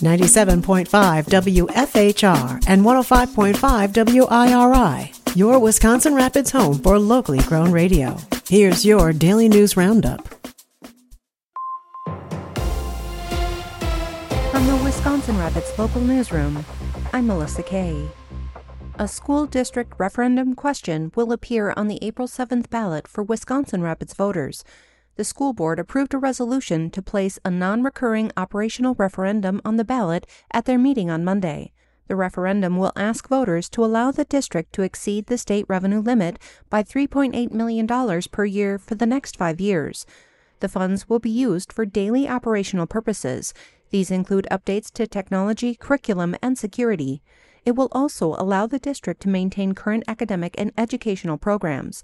97.5 WFHR and 105.5 WIRI, your Wisconsin Rapids home for locally grown radio. Here's your Daily News Roundup. From the Wisconsin Rapids Local Newsroom, I'm Melissa Kay. A school district referendum question will appear on the April 7th ballot for Wisconsin Rapids voters. The school board approved a resolution to place a non-recurring operational referendum on the ballot at their meeting on Monday. The referendum will ask voters to allow the district to exceed the state revenue limit by $3.8 million per year for the next 5 years. The funds will be used for daily operational purposes. These include updates to technology, curriculum, and security. It will also allow the district to maintain current academic and educational programs.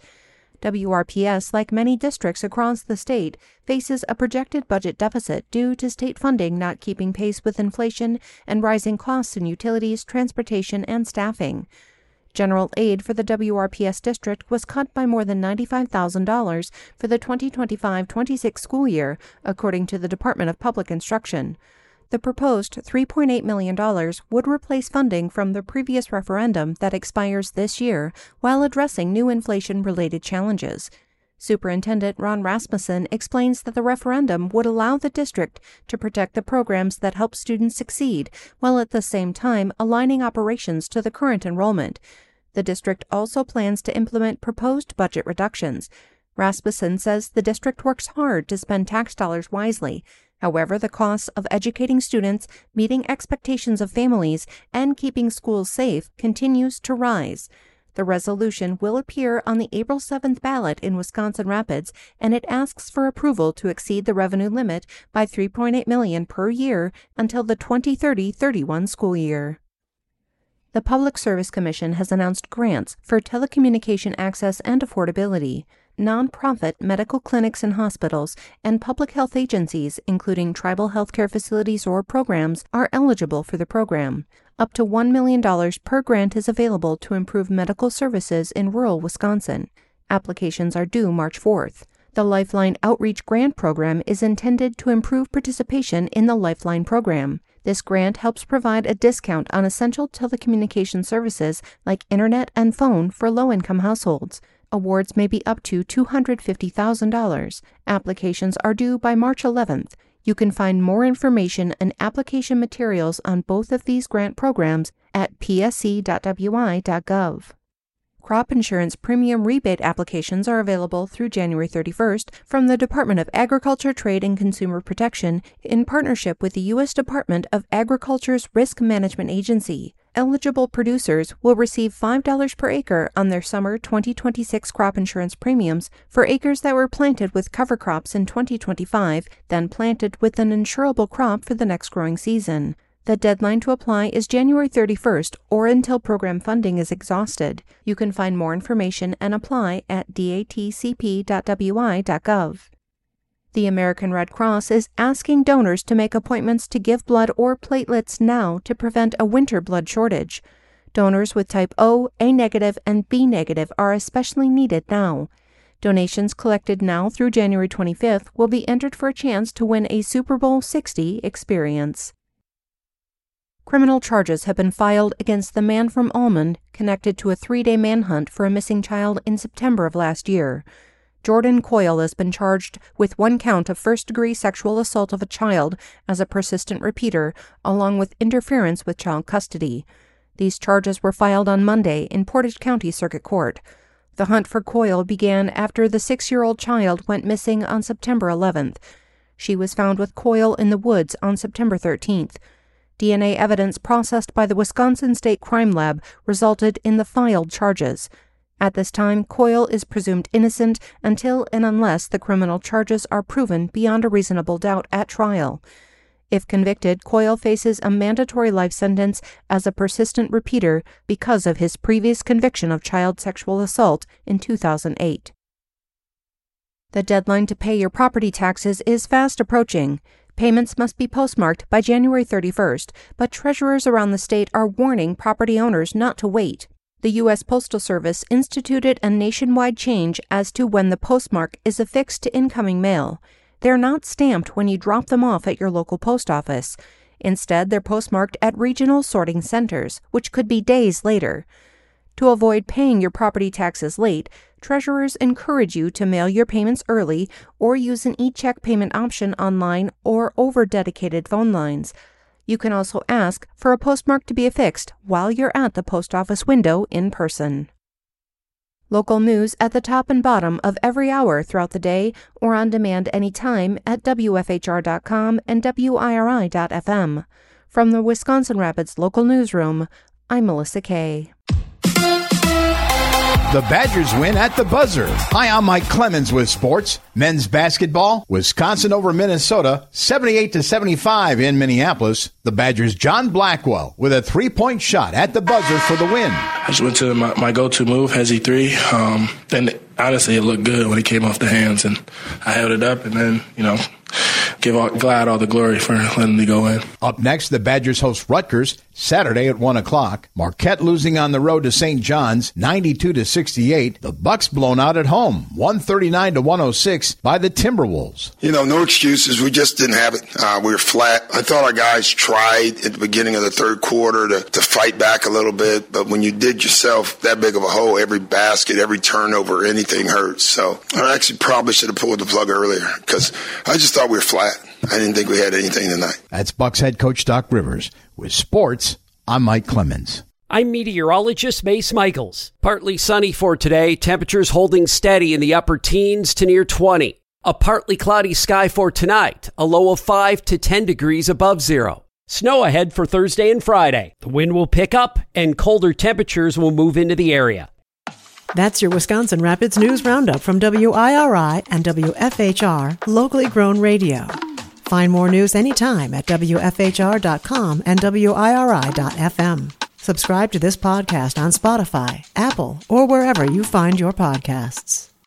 WRPS, like many districts across the state, faces a projected budget deficit due to state funding not keeping pace with inflation and rising costs in utilities, transportation, and staffing. General aid for the WRPS district was cut by more than $95,000 for the 2025-26 school year, according to the Department of Public Instruction. The proposed $3.8 million would replace funding from the previous referendum that expires this year while addressing new inflation-related challenges. Superintendent Ron Rasmussen explains that the referendum would allow the district to protect the programs that help students succeed while at the same time aligning operations to the current enrollment. The district also plans to implement proposed budget reductions. Rasmussen says the district works hard to spend tax dollars wisely. However, the costs of educating students, meeting expectations of families, and keeping schools safe continues to rise. The resolution will appear on the April 7th ballot in Wisconsin Rapids, and it asks for approval to exceed the revenue limit by $3.8 million per year until the 2030-31 school year. The Public Service Commission has announced grants for telecommunication access and affordability. Nonprofit medical clinics and hospitals and public health agencies, including tribal healthcare facilities or programs, are eligible for the program. Up to $1 million per grant is available to improve medical services in rural Wisconsin. Applications are due March 4th. The Lifeline Outreach Grant Program is intended to improve participation in the Lifeline program. This grant helps provide a discount on essential telecommunication services like internet and phone for low-income households. Awards may be up to $250,000. Applications are due by March 11th. You can find more information and application materials on both of these grant programs at psc.wi.gov. Crop insurance premium rebate applications are available through January 31st from the Department of Agriculture, Trade, and Consumer Protection in partnership with the U.S. Department of Agriculture's Risk Management Agency. Eligible producers will receive $5 per acre on their summer 2026 crop insurance premiums for acres that were planted with cover crops in 2025, then planted with an insurable crop for the next growing season. The deadline to apply is January 31st or until program funding is exhausted. You can find more information and apply at datcp.wi.gov. The American Red Cross is asking donors to make appointments to give blood or platelets now to prevent a winter blood shortage. Donors with type O, A negative, and B negative are especially needed now. Donations collected now through January 25th will be entered for a chance to win a Super Bowl 60 experience. Criminal charges have been filed against the man from Almond connected to a 3-day manhunt for a missing child in September of last year. Jordan Coyle has been charged with 1 count of first-degree sexual assault of a child as a persistent repeater, along with interference with child custody. These charges were filed on Monday in Portage County Circuit Court. The hunt for Coyle began after the 6-year-old child went missing on September 11th. She was found with Coyle in the woods on September 13th. DNA evidence processed by the Wisconsin State Crime Lab resulted in the filed charges. At this time, Coyle is presumed innocent until and unless the criminal charges are proven beyond a reasonable doubt at trial. If convicted, Coyle faces a mandatory life sentence as a persistent repeater because of his previous conviction of child sexual assault in 2008. The deadline to pay your property taxes is fast approaching. Payments must be postmarked by January 31st, but treasurers around the state are warning property owners not to wait. The U.S. Postal Service instituted a nationwide change as to when the postmark is affixed to incoming mail. They're not stamped when you drop them off at your local post office. Instead, they're postmarked at regional sorting centers, which could be days later. To avoid paying your property taxes late, treasurers encourage you to mail your payments early or use an e-check payment option online or over dedicated phone lines. You can also ask for a postmark to be affixed while you're at the post office window in person. Local news at the top and bottom of every hour throughout the day or on demand anytime at WFHR.com and WIRI.FM. From the Wisconsin Rapids Local Newsroom, I'm Melissa Kay. The Badgers win at the buzzer. Hi, I'm Mike Clemens with sports. Men's basketball, Wisconsin over Minnesota, 78-75 in Minneapolis. The Badgers' John Blackwell with a three-point shot at the buzzer for the win. I just went to my go-to move, Hezzy 3. Then honestly, it looked good when it came off the hands, and I held it up, and then, give Vlad all the glory for letting me go in. Up next, the Badgers host Rutgers Saturday at 1 o'clock. Marquette losing on the road to St. John's, 92-68. The Bucks blown out at home, 139-106 by the Timberwolves. No excuses. We just didn't have it. We were flat. I thought our guys tried at the beginning of the third quarter to fight back a little bit, but when you dig yourself that big of a hole, every basket, every turnover, anything hurts. So I actually probably should have pulled the plug earlier because I just thought we were flat. I didn't think we had anything tonight. That's Bucks head coach Doc Rivers. With sports, I'm Mike Clemens. I'm meteorologist Mace Michaels. Partly sunny for today. Temperatures holding steady in the upper teens to near 20. A partly cloudy sky for tonight. A low of 5 to 10 degrees above zero. Snow ahead for Thursday and Friday. The wind will pick up and colder temperatures will move into the area. That's your Wisconsin Rapids News Roundup from WIRI and WFHR, locally grown radio. Find more news anytime at WFHR.com and WIRI.FM. Subscribe to this podcast on Spotify, Apple, or wherever you find your podcasts.